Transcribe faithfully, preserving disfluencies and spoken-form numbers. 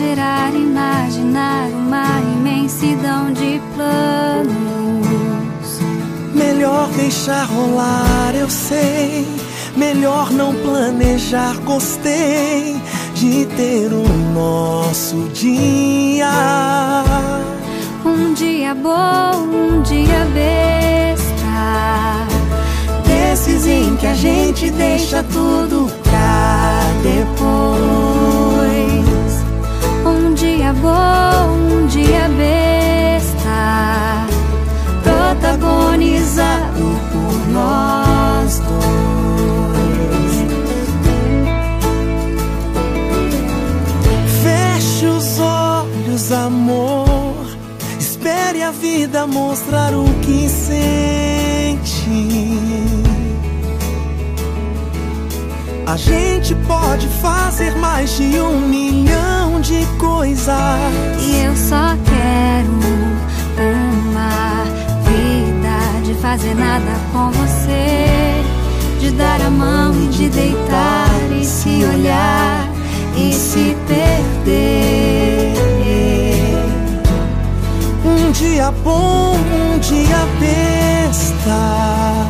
exagerar, imaginar uma imensidão de planos. Melhor deixar rolar, eu sei. Melhor não planejar, gostei de ter o nosso dia. Um dia bom, um dia besta, desses em que a gente deixa tudo pra depois. Um dia bom, um dia besta, protagonizado por nós dois. Feche os olhos, amor. Espere a vida mostrar o que sente. A gente pode fazer mais de um milhão de coisas. E eu só quero uma vida de fazer nada com você, de dar a mão e de deitar e se olhar e se perder. Um dia bom, um dia besta,